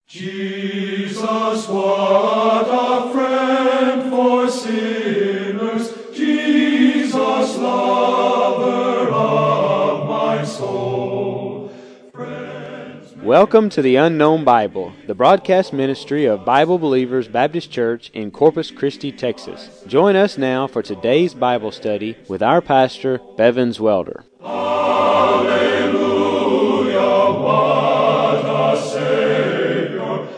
Jesus, what a friend for sinners, Jesus, lover of my soul. Welcome to the Unknown Bible, the broadcast ministry of Bible Believers Baptist Church in Corpus Christi, Texas. Join us now for today's Bible study with our pastor, Bevins Welder. Hallelujah, what a Savior.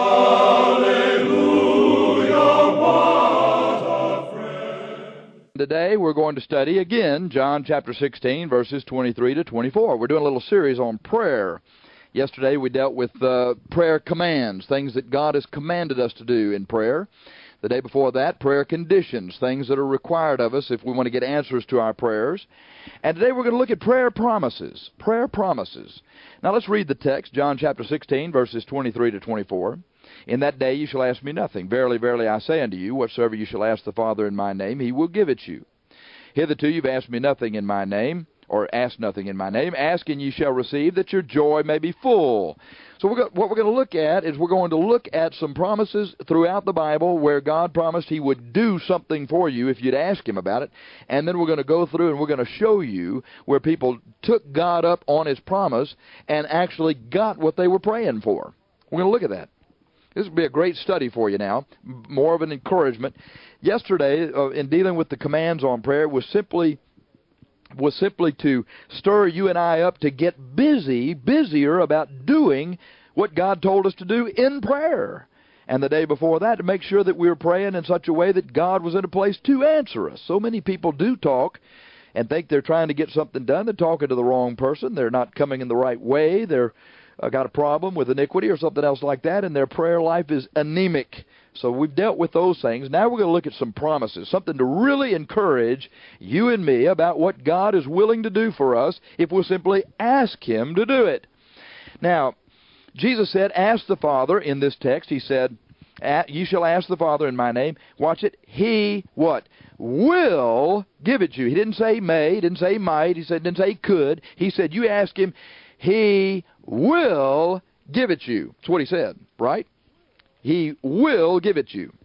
Hallelujah, what a friend. Today we're going to study again John chapter 16, verses 23 to 24. We're doing a little series on prayer. Yesterday we dealt with prayer commands, things that God has commanded us to do in prayer. The day before that, prayer conditions, things that are required of us if we want to get answers to our prayers. And today we're going to look at prayer promises. Prayer promises. Now let's read the text, John chapter 16, verses 23 to 24. In that day you shall ask me nothing. Verily, verily, I say unto you, whatsoever you shall ask the Father in my name, he will give it you. Hitherto you've asked me nothing in my name, or ask nothing in my name. Ask and ye shall receive, that your joy may be full. So what we're going to look at is we're going to look at some promises throughout the Bible where God promised he would do something for you if you'd ask him about it. And then we're going to go through and we're going to show you where people took God up on his promise and actually got what they were praying for. We're going to look at that. This will be a great study for you now, more of an encouragement. Yesterday, in dealing with the commands on prayer, was simply to stir you and I up to get busier about doing what God told us to do in prayer. And the day before that, to make sure that we were praying in such a way that God was in a place to answer us. So many people do talk and think they're trying to get something done. They're talking to the wrong person. They're not coming in the right way. They're got a problem with iniquity or something else like that, and their prayer life is anemic. So we've dealt with those things. Now we're going to look at some promises, something to really encourage you and me about what God is willing to do for us if we'll simply ask him to do it. Now, Jesus said, ask the Father in this text. He said, you shall ask the Father in my name. Watch it. He, what? Will give it to you. He didn't say may. He didn't say might. He didn't say could. He said, you ask him, he will give it you. That's what he said, right? He will give it you.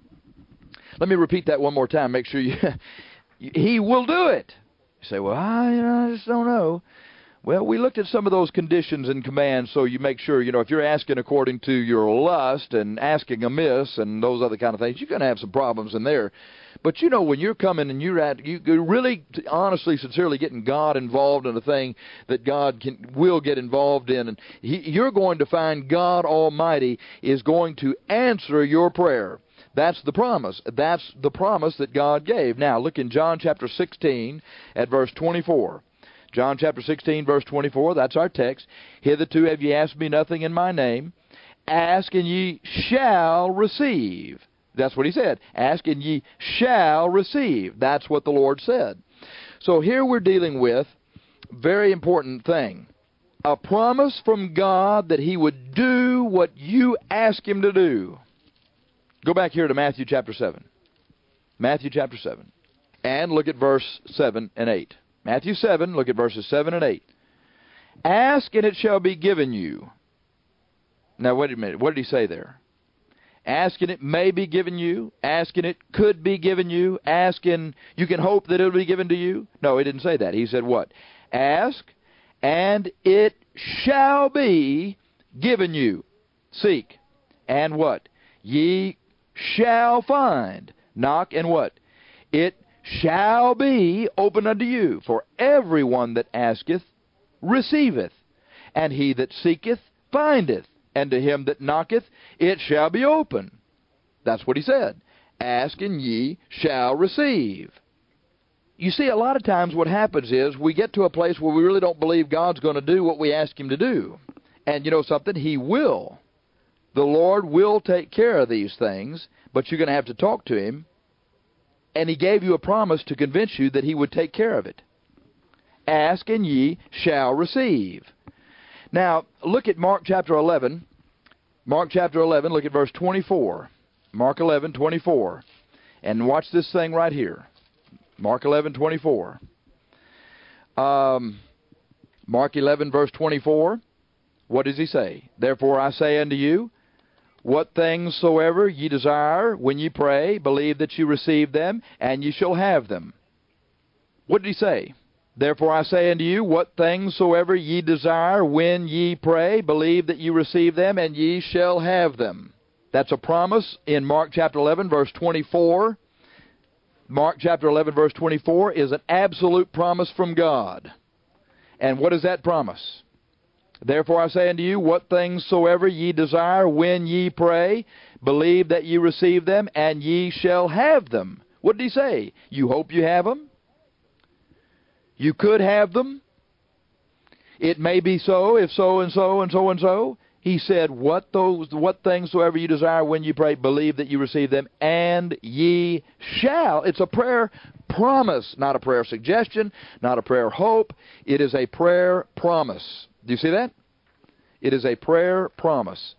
Let me repeat that one more time. Make sure you... he will do it. You say, well, I just don't know. Well, we looked at some of those conditions and commands, so you make sure, if you're asking according to your lust and asking amiss and those other kind of things, you're going to have some problems in there. But when you're coming and you're really honestly, sincerely getting God involved in a thing that God will get involved in, and you're going to find God Almighty is going to answer your prayer. That's the promise. That's the promise that God gave. Now, look in John chapter 16 at verse 24. John chapter 16, verse 24, that's our text. Hitherto have ye asked me nothing in my name. Ask and ye shall receive. That's what he said. Ask and ye shall receive. That's what the Lord said. So here we're dealing with a very important thing. A promise from God that he would do what you ask him to do. Go back here to Matthew chapter 7. Matthew chapter 7. And look at verse 7 and 8. Matthew 7, look at verses 7 and 8. Ask and it shall be given you. Now wait a minute. What did he say there? Ask and it may be given you. Ask and it could be given you. Ask and you can hope that it will be given to you. No, he didn't say that. He said what? Ask and it shall be given you. Seek and what? Ye shall find. Knock and what? It shall be open unto you. For everyone that asketh receiveth, and he that seeketh findeth, and to him that knocketh it shall be open. That's what he said. Ask and ye shall receive. You see, a lot of times what happens is we get to a place where we really don't believe God's going to do what we ask him to do. And you know something? He will. The Lord will take care of these things, but you're going to have to talk to him. And he gave you a promise to convince you that he would take care of it. Ask and ye shall receive. Now, look at Mark chapter 11. Mark chapter 11, look at verse 24. Mark 11, 24. And watch this thing right here. Mark 11, 24. Mark 11, verse 24. What does he say? Therefore I say unto you, What things soever ye desire when ye pray, believe that ye receive them, and ye shall have them. What did he say? Therefore I say unto you, what things soever ye desire when ye pray, believe that ye receive them, and ye shall have them. That's a promise in Mark chapter 11, verse 24. Mark chapter 11, verse 24 is an absolute promise from God. And what is that promise? Therefore I say unto you, what things soever ye desire when ye pray, believe that ye receive them, and ye shall have them. What did he say? You hope you have them? You could have them? It may be so, if so and so and so and so. He said, what things soever you desire when you pray, believe that you receive them, and ye shall. It's a prayer promise, not a prayer suggestion, not a prayer hope. It is a prayer promise. Do you see that? It is a prayer promise.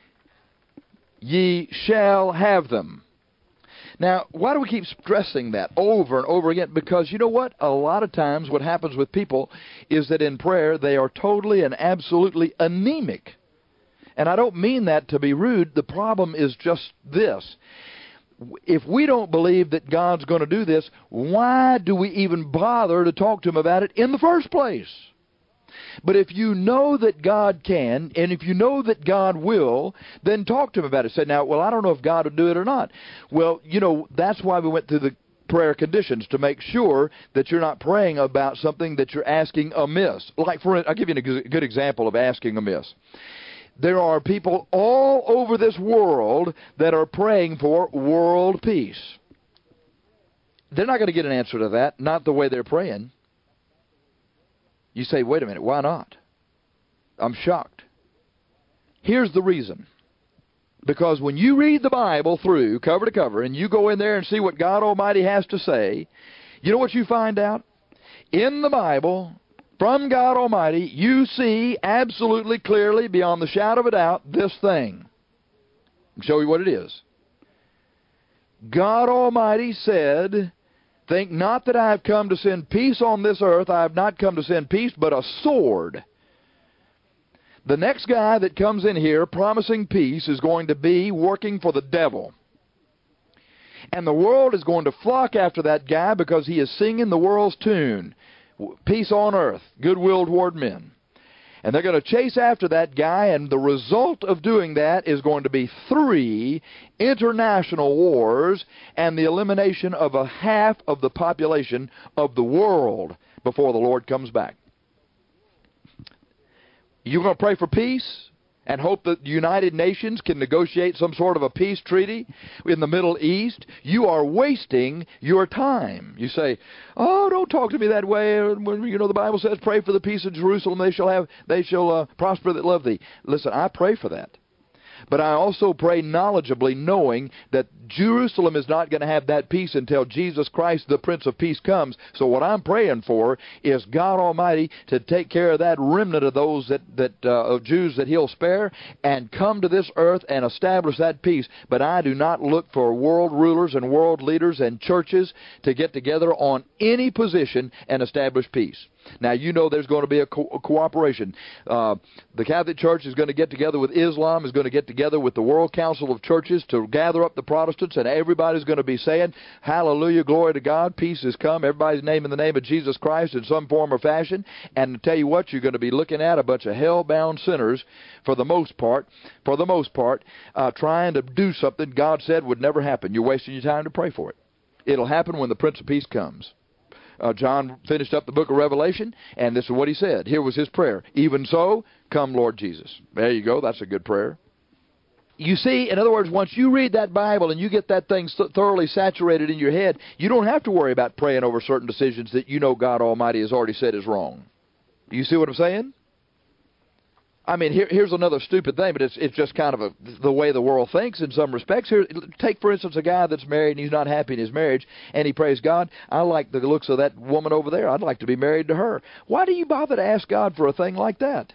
Ye shall have them. Now, why do we keep stressing that over and over again? Because you know what? A lot of times what happens with people is that in prayer they are totally and absolutely anemic. And I don't mean that to be rude. The problem is just this. If we don't believe that God's going to do this, why do we even bother to talk to Him about it in the first place? But if you know that God can, and if you know that God will, then talk to Him about it. Say, now, well, I don't know if God will do it or not. Well, you know, that's why we went through the prayer conditions, to make sure that you're not praying about something that you're asking amiss. Like, I'll give you a good example of asking amiss. There are people all over this world that are praying for world peace. They're not going to get an answer to that, not the way they're praying. You say, wait a minute, why not? I'm shocked. Here's the reason. Because when you read the Bible through, cover to cover, and you go in there and see what God Almighty has to say, you know what you find out? In the Bible, from God Almighty, you see absolutely clearly, beyond the shadow of a doubt, this thing. I'll show you what it is. God Almighty said, think not that I have come to send peace on this earth. I have not come to send peace, but a sword. The next guy that comes in here promising peace is going to be working for the devil. And the world is going to flock after that guy because he is singing the world's tune. Peace on earth, goodwill toward men. And they're going to chase after that guy, and the result of doing that is going to be 3 international wars and the elimination of a half of the population of the world before the Lord comes back. You're going to pray for peace and hope that the United Nations can negotiate some sort of a peace treaty in the Middle East? You are wasting your time. You say, oh, don't talk to me that way. You know, the Bible says, pray for the peace of Jerusalem. They shall prosper that love thee. Listen, I pray for that. But I also pray knowledgeably, knowing that Jerusalem is not going to have that peace until Jesus Christ, the Prince of Peace, comes. So what I'm praying for is God Almighty to take care of that remnant of those of Jews that He'll spare and come to this earth and establish that peace. But I do not look for world rulers and world leaders and churches to get together on any position and establish peace. Now, you know there's going to be a cooperation. The Catholic Church is going to get together with Islam, is going to get together with the World Council of Churches to gather up the Protestants, and everybody's going to be saying, hallelujah, glory to God, peace has come. Everybody's naming the name of Jesus Christ in some form or fashion. And to tell you what, you're going to be looking at a bunch of hell-bound sinners, for the most part, trying to do something God said would never happen. You're wasting your time to pray for it. It'll happen when the Prince of Peace comes. John finished up the book of Revelation, and this is what he said. Here was his prayer. Even so, come Lord Jesus. There you go. That's a good prayer. You see, in other words, once you read that Bible and you get that thing thoroughly saturated in your head, you don't have to worry about praying over certain decisions that you know God Almighty has already said is wrong. You see what I'm saying? I mean, here's another stupid thing, but it's just kind of the way the world thinks in some respects. Here, take, for instance, a guy that's married and he's not happy in his marriage, and he prays, God, I like the looks of that woman over there. I'd like to be married to her. Why do you bother to ask God for a thing like that?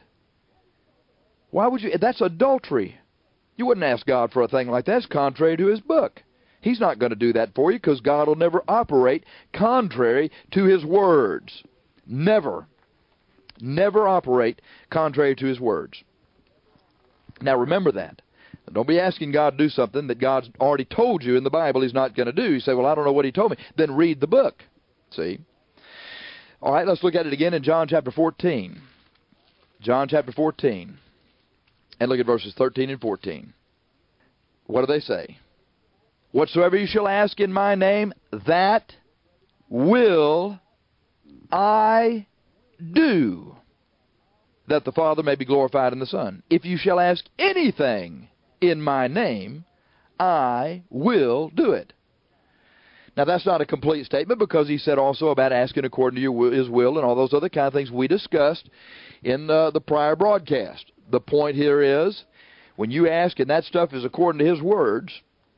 Why would you? That's adultery. You wouldn't ask God for a thing like that. It's contrary to His book. He's not going to do that for you because God will never operate contrary to His words. Never. Never operate contrary to His words. Now remember that. Don't be asking God to do something that God's already told you in the Bible He's not going to do. You say, well, I don't know what He told me. Then read the book. See? All right, let's look at it again in John chapter 14. John chapter 14. And look at verses 13 and 14. What do they say? Whatsoever you shall ask in my name, that will I do, that the Father may be glorified in the Son. If you shall ask anything in my name, I will do it. Now, that's not a complete statement, because he said also about asking according to His will and all those other kind of things we discussed in the prior broadcast. The point here is, when you ask and that stuff is according to His words,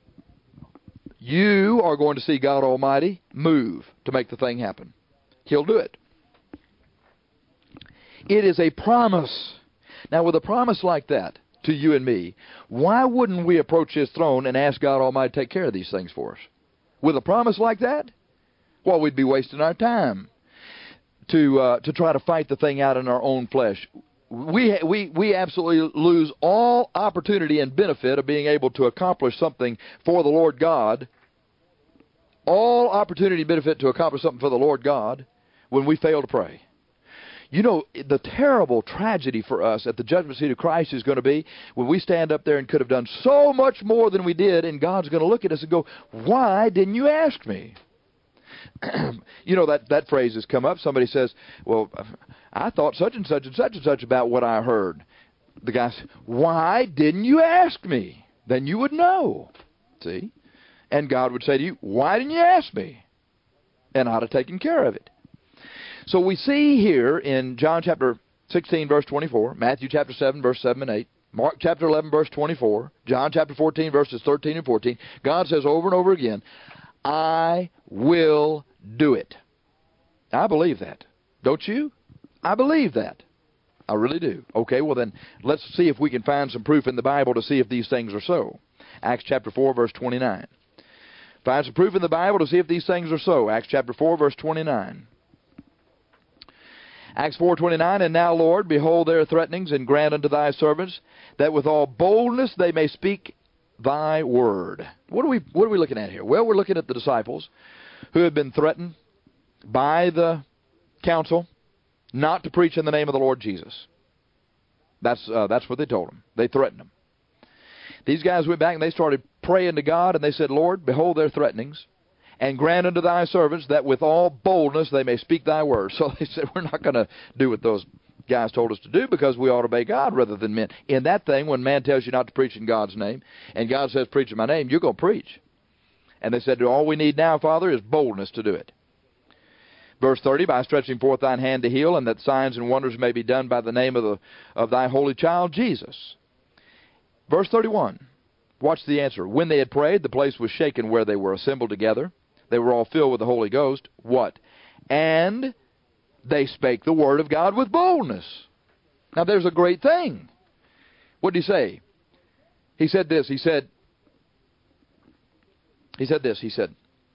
you are going to see God Almighty move to make the thing happen. He'll do it. It is a promise. Now, with a promise like that to you and me, why wouldn't we approach His throne and ask God Almighty to take care of these things for us? With a promise like that? Well, we'd be wasting our time to try to fight the thing out in our own flesh. We absolutely lose all opportunity and benefit of being able to accomplish something for the Lord God. All opportunity and benefit to accomplish something for the Lord God when we fail to pray. You know, the terrible tragedy for us at the judgment seat of Christ is going to be when we stand up there and could have done so much more than we did, and God's going to look at us and go, why didn't you ask me? You know, that phrase has come up. Somebody says, well, I thought such and such and such and such about what I heard. The guy says, why didn't you ask me? Then you would know. See? And God would say to you, why didn't you ask me? And I'd have taken care of it. So we see here in John chapter 16, verse 24, Matthew chapter 7, verse 7 and 8, Mark chapter 11, verse 24, John chapter 14, verses 13 and 14, God says over and over again, I will do it. I believe that. Don't you? I believe that. I really do. Okay, well then, let's see if we can find some proof in the Bible to see if these things are so. Acts chapter 4, verse 29. Find some proof in the Bible to see if these things are so. Acts chapter 4, verse 29. Acts 4:29, and now, Lord, behold their threatenings, and grant unto thy servants that with all boldness they may speak thy word. What are we looking at here? Well, we're looking at the disciples who had been threatened by the council not to preach in the name of the Lord Jesus. That's what they told them. They threatened them. These guys went back and they started praying to God, and they said, Lord, behold their threatenings, and grant unto thy servants that with all boldness they may speak thy word. So they said, we're not going to do what those guys told us to do, because we ought to obey God rather than men. In that thing, when man tells you not to preach in God's name, and God says, preach in my name, you're going to preach. And they said, all we need now, Father, is boldness to do it. Verse 30, by stretching forth thine hand to heal, and that signs and wonders may be done by the name of thy holy child, Jesus. Verse 31, watch the answer. When they had prayed, the place was shaken where they were assembled together. They were all filled with the Holy Ghost. What? And they spake the word of God with boldness. Now there's a great thing. What did he say? He said this. He said this. He said,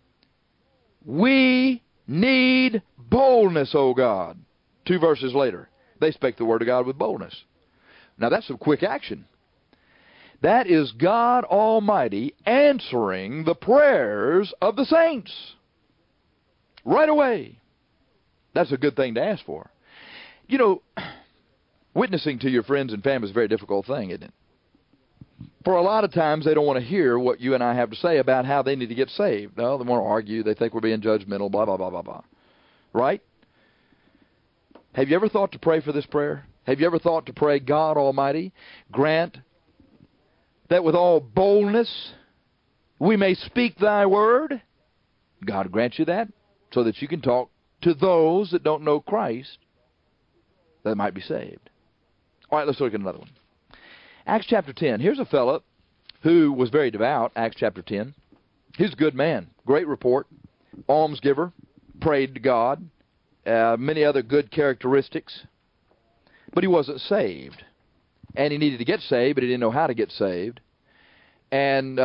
we need boldness, O God. 2 verses later, they spake the word of God with boldness. Now that's some quick action. That is God Almighty answering the prayers of the saints. Right away. That's a good thing to ask for. You know, witnessing to your friends and family is a very difficult thing, isn't it? For a lot of times they don't want to hear what you and I have to say about how they need to get saved. No, they want to argue. They think we're being judgmental, blah, blah, blah, blah, blah. Right? Have you ever thought to pray for this prayer? Have you ever thought to pray, God Almighty, grant that with all boldness we may speak thy word? God grant you that so that you can talk to those that don't know Christ that might be saved. All right, let's look at another one. Acts chapter 10. Here's a fellow who was very devout, Acts chapter 10. He's a good man, great report, almsgiver, prayed to God, many other good characteristics. But he wasn't saved. And he needed to get saved, but he didn't know how to get saved. And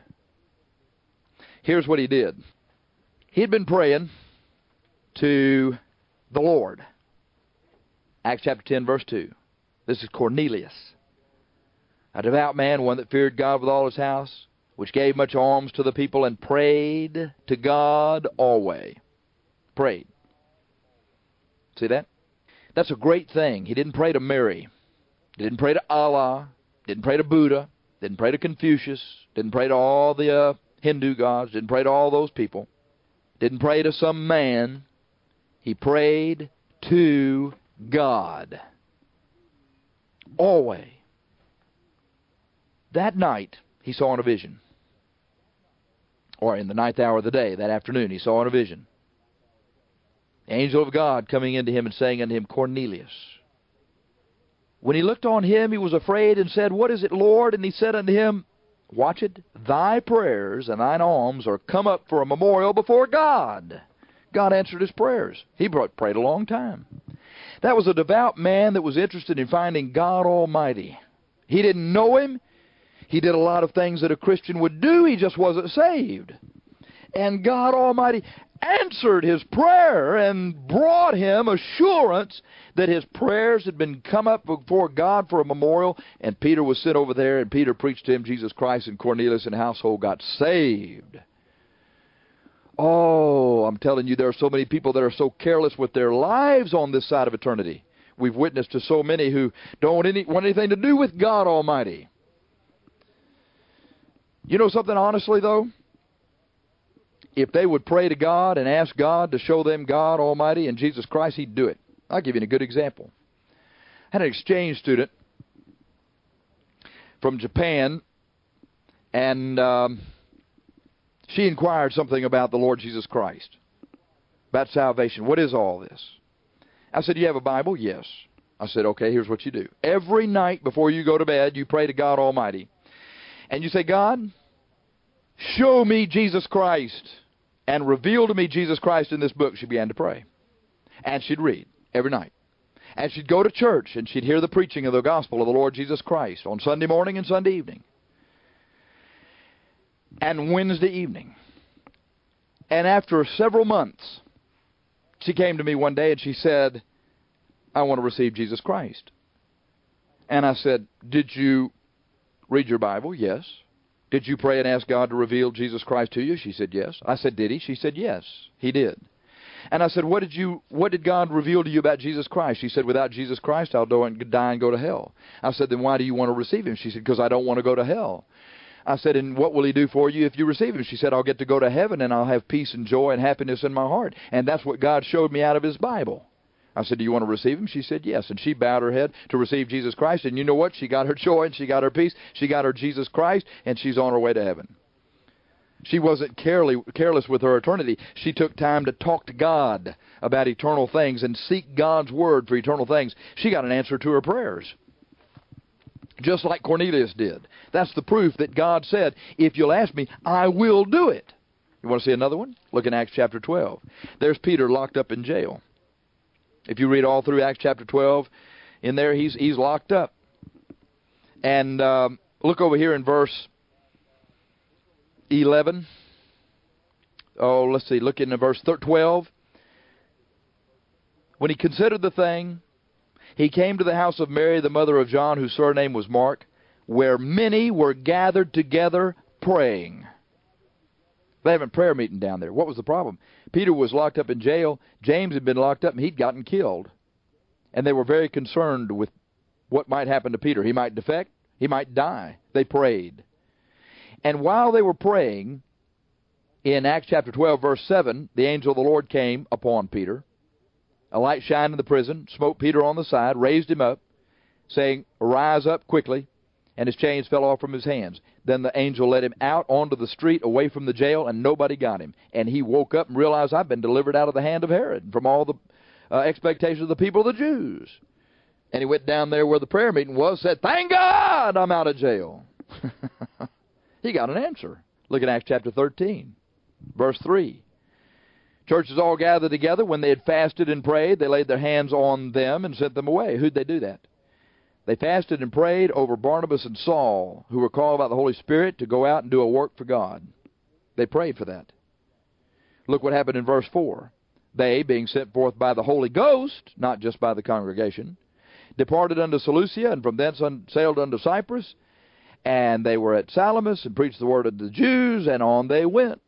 here's what he did. He had been praying to the Lord. Acts chapter 10, verse 2. This is Cornelius. A devout man, one that feared God with all his house, which gave much alms to the people, and prayed to God always. Prayed. See that? That's a great thing. He didn't pray to Mary. He didn't pray to Allah. Didn't pray to Buddha. Didn't pray to Confucius. Didn't pray to all the Hindu gods. Didn't pray to all those people. Didn't pray to some man. He prayed to God. Always. That night, he saw in a vision. Or in the ninth hour of the day, that afternoon, he saw in a vision. The angel of God coming into him and saying unto him, Cornelius. When he looked on him, he was afraid and said, What is it, Lord? And he said unto him, Watch it, thy prayers and thine alms are come up for a memorial before God. God answered his prayers. He prayed a long time. That was a devout man that was interested in finding God Almighty. He didn't know him. He did a lot of things that a Christian would do. He just wasn't saved. And God Almighty answered his prayer and brought him assurance that his prayers had been come up before God for a memorial. And Peter was sent over there, and Peter preached to him Jesus Christ, and Cornelius and household got saved. Oh, I'm telling you, there are so many people that are so careless with their lives on this side of eternity. We've witnessed to so many who don't want anything to do with God Almighty. You know something, honestly, though? If they would pray to God and ask God to show them God Almighty and Jesus Christ, He'd do it. I'll give you a good example. I had an exchange student from Japan, and she inquired something about the Lord Jesus Christ, about salvation. What is all this? I said, you have a Bible? Yes. I said, okay, here's what you do. Every night before you go to bed, you pray to God Almighty. And you say, God, show me Jesus Christ and reveal to me Jesus Christ in this book. She began to pray. And she'd read every night. And she'd go to church and she'd hear the preaching of the gospel of the Lord Jesus Christ on Sunday morning and Sunday evening. And Wednesday evening. And after several months, she came to me one day and she said, I want to receive Jesus Christ. And I said, did you read your Bible? Yes. Did you pray and ask God to reveal Jesus Christ to you? She said, yes. I said, did He? She said, yes, He did. And I said, what did God reveal to you about Jesus Christ? She said, without Jesus Christ, I'll die and go to hell. I said, then why do you want to receive Him? She said, because I don't want to go to hell. I said, and what will He do for you if you receive Him? She said, I'll get to go to heaven and I'll have peace and joy and happiness in my heart. And that's what God showed me out of His Bible. I said, do you want to receive Him? She said, yes. And she bowed her head to receive Jesus Christ. And you know what? She got her joy and she got her peace. She got her Jesus Christ, and she's on her way to heaven. She wasn't careless with her eternity. She took time to talk to God about eternal things and seek God's Word for eternal things. She got an answer to her prayers, just like Cornelius did. That's the proof that God said, if you'll ask me, I will do it. You want to see another one? Look in Acts chapter 12. There's Peter locked up in jail. If you read all through Acts chapter 12, in there he's locked up. And look over here in verse 11. Oh, let's see. Look in verse 12. When he considered the thing, he came to the house of Mary, the mother of John, whose surname was Mark, where many were gathered together praying. They having prayer meeting down there. What was the problem? Peter was locked up in jail. James had been locked up and he'd gotten killed. And they were very concerned with what might happen to Peter. He might defect. He might die. They prayed. And while they were praying, in Acts chapter 12, verse 7, the angel of the Lord came upon Peter. A light shined in the prison, smote Peter on the side, raised him up, saying, Arise up quickly. And his chains fell off from his hands. Then the angel led him out onto the street away from the jail, and nobody got him. And he woke up and realized, I've been delivered out of the hand of Herod from all the expectations of the people of the Jews. And he went down there where the prayer meeting was, said, thank God I'm out of jail. He got an answer. Look at Acts chapter 13, verse 3. Churches all gathered together. When they had fasted and prayed, they laid their hands on them and sent them away. Who'd they do that? They fasted and prayed over Barnabas and Saul, who were called by the Holy Spirit to go out and do a work for God. They prayed for that. Look what happened in verse 4. They, being sent forth by the Holy Ghost, not just by the congregation, departed unto Seleucia, and from thence sailed unto Cyprus, And they were at Salamis and preached the word of the Jews, and on they went.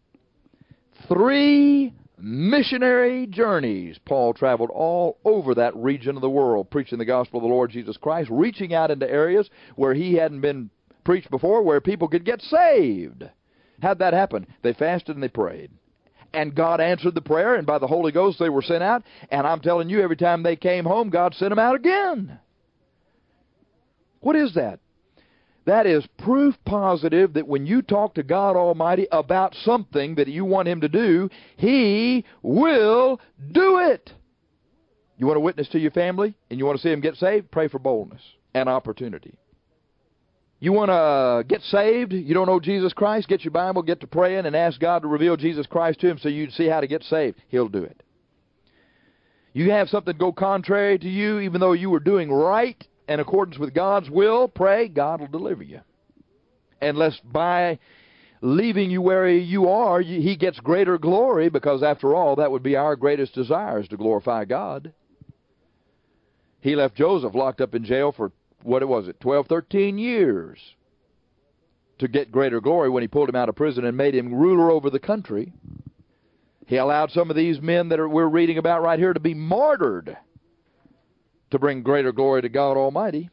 3 missionary journeys. Paul traveled all over that region of the world, preaching the gospel of the Lord Jesus Christ, reaching out into areas where he hadn't been preached before, where people could get saved. How'd that happen? They fasted and they prayed. And God answered the prayer, and by the Holy Ghost they were sent out. And I'm telling you, every time they came home, God sent them out again. What is that? That is proof positive that when you talk to God Almighty about something that you want Him to do, He will do it. You want to witness to your family and you want to see them get saved? Pray for boldness and opportunity. You want to get saved? You don't know Jesus Christ? Get your Bible, get to praying, and ask God to reveal Jesus Christ to Him so you see how to get saved. He'll do it. You have something go contrary to you, even though you were doing right in accordance with God's will, pray, God will deliver you. Unless by leaving you where you are, He gets greater glory, because after all, that would be our greatest desire, is to glorify God. He left Joseph locked up in jail for, 12, 13 years to get greater glory when He pulled him out of prison and made him ruler over the country. He allowed some of these men that we're reading about right here to be martyred to bring greater glory to God Almighty.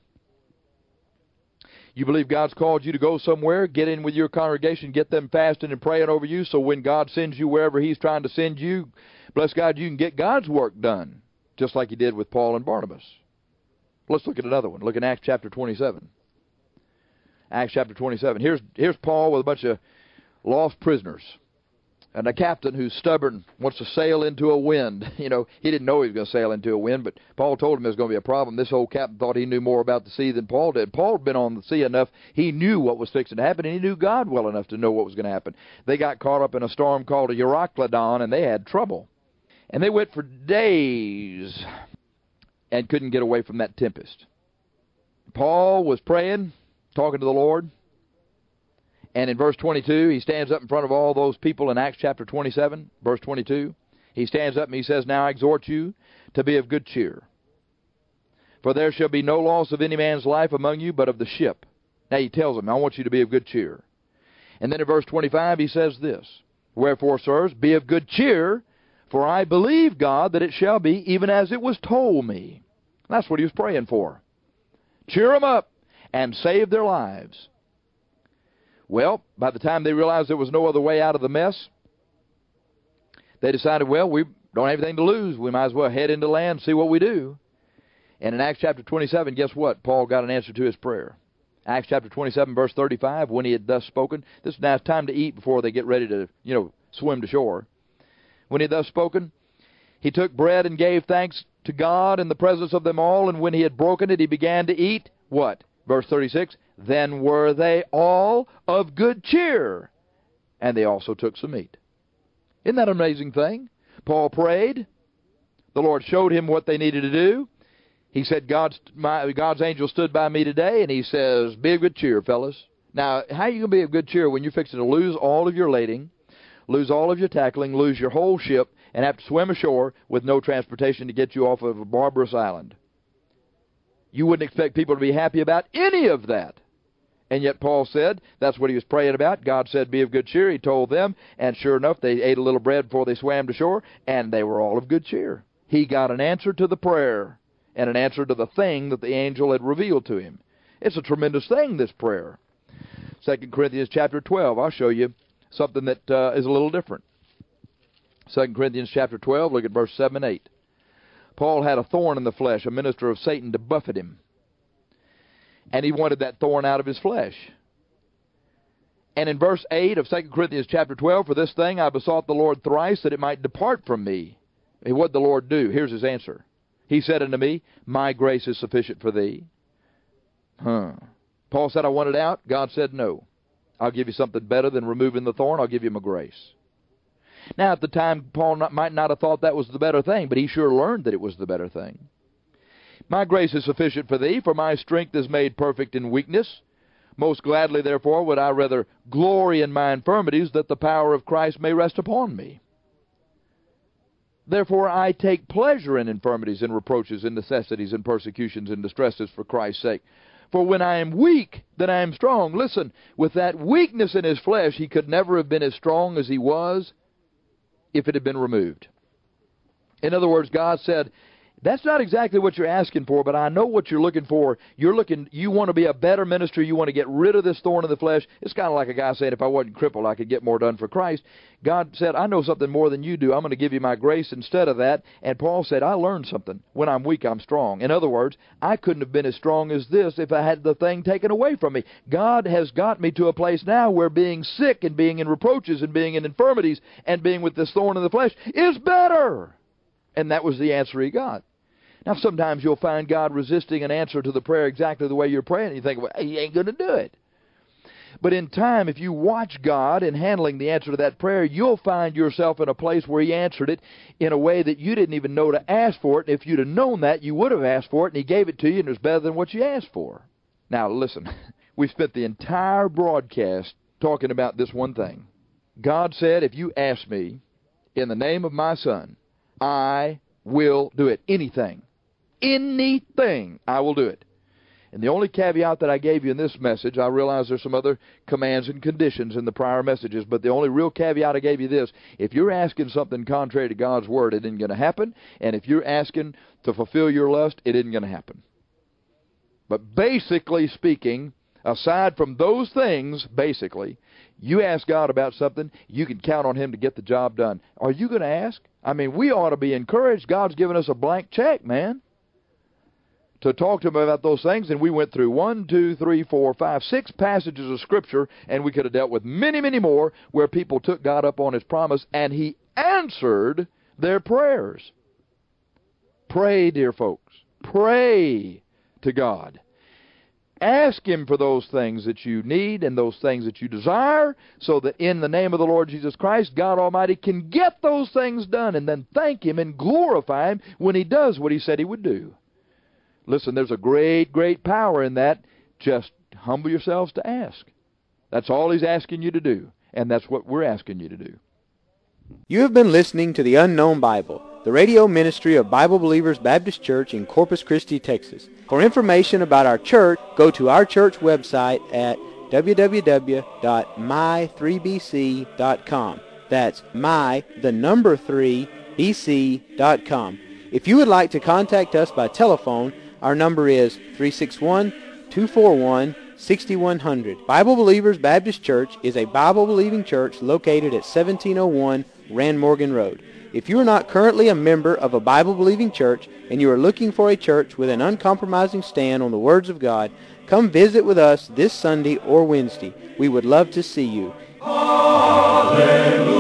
You believe God's called you to go somewhere, get in with your congregation, get them fasting and praying over you, so when God sends you wherever He's trying to send you, bless God, you can get God's work done, just like He did with Paul and Barnabas. Let's look at another one. Look in Acts chapter 27. Acts chapter 27. Here's Paul with a bunch of lost prisoners. And a captain who's stubborn wants to sail into a wind. You know, he didn't know he was going to sail into a wind, but Paul told him there was going to be a problem. This old captain thought he knew more about the sea than Paul did. Paul had been on the sea enough. He knew what was fixing to happen, and he knew God well enough to know what was going to happen. They got caught up in a storm called a Euroclydon, and they had trouble. And they went for days and couldn't get away from that tempest. Paul was praying, talking to the Lord. And in verse 22, he stands up in front of all those people in Acts chapter 27, verse 22. He stands up and he says, "Now I exhort you to be of good cheer. For there shall be no loss of any man's life among you, but of the ship." Now he tells them, I want you to be of good cheer. And then in verse 25, he says this, "Wherefore, sirs, be of good cheer, for I believe God that it shall be even as it was told me." That's what he was praying for. Cheer them up and save their lives. Well, by the time they realized there was no other way out of the mess, they decided, well, we don't have anything to lose. We might as well head into land and see what we do. And in Acts chapter 27, guess what? Paul got an answer to his prayer. Acts chapter 27, verse 35, when he had thus spoken, this is now it's time to eat before they get ready to, swim to shore. When he had thus spoken, he took bread and gave thanks to God in the presence of them all, and when he had broken it, he began to eat. What? Verse 36, "Then were they all of good cheer, and they also took some meat." Isn't that an amazing thing? Paul prayed. The Lord showed him what they needed to do. He said, God's angel stood by me today, and he says, be of good cheer, fellas. Now, how are you going to be of good cheer when you're fixing to lose all of your lading, lose all of your tackling, lose your whole ship, and have to swim ashore with no transportation to get you off of a barbarous island? You wouldn't expect people to be happy about any of that. And yet Paul said that's what he was praying about. God said, be of good cheer. He told them, and sure enough, they ate a little bread before they swam to shore, and they were all of good cheer. He got an answer to the prayer and an answer to the thing that the angel had revealed to him. It's a tremendous thing, this prayer. 2 Corinthians chapter 12, I'll show you something that is a little different. 2 Corinthians chapter 12, look at verse 7 and 8. Paul had a thorn in the flesh, a minister of Satan, to buffet him. And he wanted that thorn out of his flesh. And in verse 8 of 2 Corinthians chapter 12, "For this thing I besought the Lord thrice, that it might depart from me." And what did the Lord do? Here's his answer. He said unto me, "My grace is sufficient for thee." Paul said, I want it out. God said, no. I'll give you something better than removing the thorn. I'll give you my grace. Now, at the time, Paul might not have thought that was the better thing, but he sure learned that it was the better thing. "My grace is sufficient for thee, for my strength is made perfect in weakness. Most gladly, therefore, would I rather glory in my infirmities, that the power of Christ may rest upon me. Therefore I take pleasure in infirmities, and reproaches, and necessities, and persecutions, and distresses for Christ's sake. For when I am weak, then I am strong. Listen, with that weakness in his flesh, he could never have been as strong as he was if it had been removed. In other words, God said, that's not exactly what you're asking for, but I know what you're looking for. You want to be a better minister. You want to get rid of this thorn in the flesh. It's kind of like a guy saying, if I wasn't crippled, I could get more done for Christ. God said, I know something more than you do. I'm going to give you my grace instead of that. And Paul said, I learned something. When I'm weak, I'm strong. In other words, I couldn't have been as strong as this if I had the thing taken away from me. God has got me to a place now where being sick and being in reproaches and being in infirmities and being with this thorn in the flesh is better. And that was the answer he got. Now, sometimes you'll find God resisting an answer to the prayer exactly the way you're praying. And you think, well, he ain't going to do it. But in time, if you watch God in handling the answer to that prayer, you'll find yourself in a place where he answered it in a way that you didn't even know to ask for it. And if you'd have known that, you would have asked for it, and he gave it to you, and it was better than what you asked for. Now, listen, we've spent the entire broadcast talking about this one thing. God said, if you ask me in the name of my Son, I will do it. Anything, I will do it. And the only caveat that I gave you in this message, I realize there's some other commands and conditions in the prior messages, but the only real caveat I gave you this: if you're asking something contrary to God's Word, it isn't going to happen. And if you're asking to fulfill your lust, it isn't going to happen. But basically speaking, aside from those things, basically, you ask God about something, you can count on him to get the job done. Are you going to ask? I mean, we ought to be encouraged. God's given us a blank check, man, to talk to him about those things. And we went through 1, 2, 3, 4, 5, 6 passages of Scripture, and we could have dealt with many, many more where people took God up on his promise, and he answered their prayers. Pray, dear folks. Pray to God. Ask him for those things that you need and those things that you desire, so that in the name of the Lord Jesus Christ, God Almighty can get those things done, and then thank him and glorify him when he does what he said he would do. Listen, there's a great, great power in that. Just humble yourselves to ask. That's all he's asking you to do, and that's what we're asking you to do. You have been listening to The Unknown Bible, the radio ministry of Bible Believers Baptist Church in Corpus Christi, Texas. For information about our church, go to our church website at www.my3bc.com. That's my3bc.com. If you would like to contact us by telephone, our number is 361-241-6100. Bible Believers Baptist Church is a Bible-believing church located at 1701 Rand Morgan Road. If you are not currently a member of a Bible-believing church and you are looking for a church with an uncompromising stand on the words of God, come visit with us this Sunday or Wednesday. We would love to see you. Hallelujah.